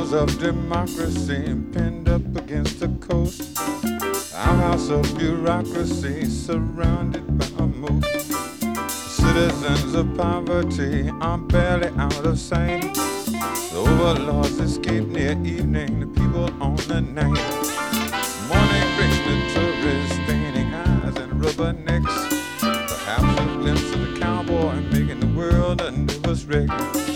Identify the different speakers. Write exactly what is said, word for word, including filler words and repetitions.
Speaker 1: pillars of democracy pinned up against the coast. Our house of bureaucracy surrounded by a moat. Citizens of poverty are barely out of sight. The overlords escape near evening, the people on the night. Morning brings the tourists, staining eyes and rubbernecks. Perhaps a glimpse of the cowboy making the world a nervous wreck.